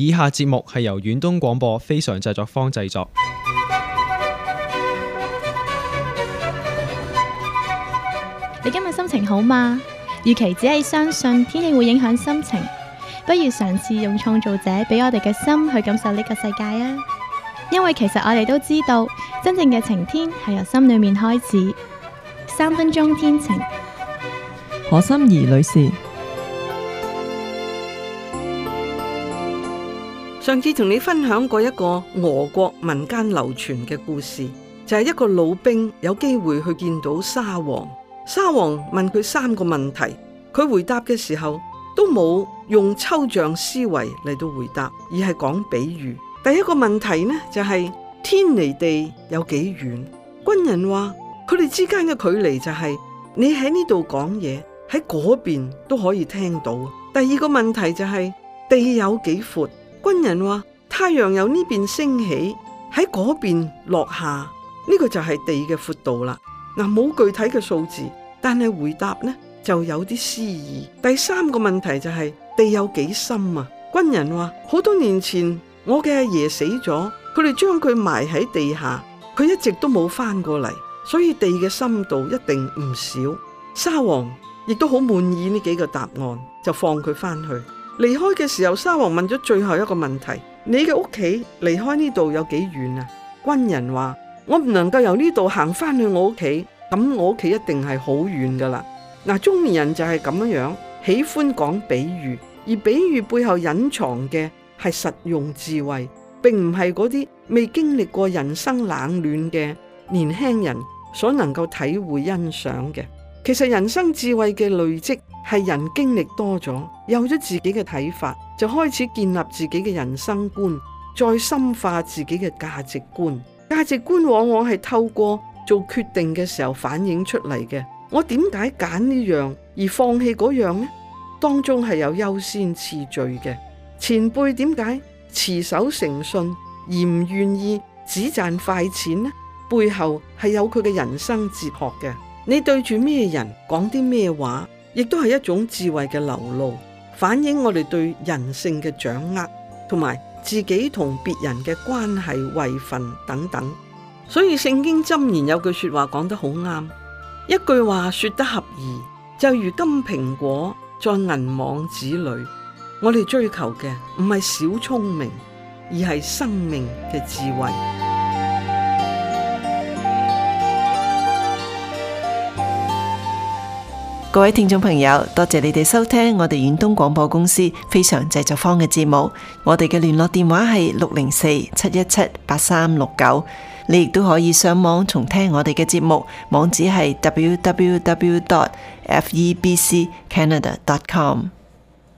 以下節目係由遠東廣播非常製作坊製作。 你今日心情好嗎？與其只係相信天氣會影響心情，不如嘗試用創造者俾我哋嘅心去感受呢個世界啊！因為其實我哋都知道，真正嘅晴天係由心裏面開始。3分鐘天晴， 何心怡女士。 上次同你分享過一個俄國民間流傳嘅故事，就係一個老兵有機會去見到沙皇。沙皇問佢3個問題，佢回答嘅時候都冇用抽象思維嚟到回答，而係講比喻。第一個問題呢，就係天離地有幾遠？軍人話佢哋之間嘅距離就係你喺呢度講嘢，喺嗰邊都可以聽到。第二個問題就係地有幾闊？軍人話太陽由呢邊升起，喺嗰邊落下，呢個就係地嘅闊度啦。冇具體嘅數字，但係回答呢就有啲詩意。第3個問題就係地有幾深啊？軍人話好多年前我嘅阿爺死咗，佢哋將佢埋喺地下，佢一直都冇翻過嚟，所以地嘅深度一定唔少。沙皇亦都好滿意呢幾個答案，就放佢翻去。離開嘅時候，沙皇問咗最後一個問題：你嘅屋企離開呢度有幾遠啊？軍人話我唔能夠由呢度行翻去我屋企，咁我屋企一定係好遠噶啦。中年人就係咁樣，喜歡講比喻，而比喻背後隱藏嘅係實用智慧，並唔係嗰啲未經歷過人生冷暖嘅年輕人所能夠體會欣賞嘅。其實人生智慧嘅累積係人經歷多咗，有咗自己嘅睇法，就開始建立自己嘅人生觀，再深化自己嘅價值觀。價值觀往往係透過做決定嘅時候反映出嚟嘅。我點解揀呢樣而放棄嗰樣呢？當中係有優先次序嘅。前輩點解持守誠信而唔願意只賺快錢呢？背後係有佢嘅人生哲學嘅。你對住咩人講啲咩話，亦都係一種智慧嘅流露，反映我哋對人性嘅掌握，同埋自己同別人嘅關係、位份等等。所以聖經箴言有句說話講得好啱，一句話說得合宜，就如金蘋果在銀網子裏。我哋追求嘅唔係小聰明，而係生命嘅智慧。 各位聽眾朋友，多謝你哋收聽我哋遠東廣播公司非常製作坊嘅節目。我哋嘅聯絡電話係604-717-8369。你亦都可以上網重聽我哋嘅節目，網址係www.febccanada.com。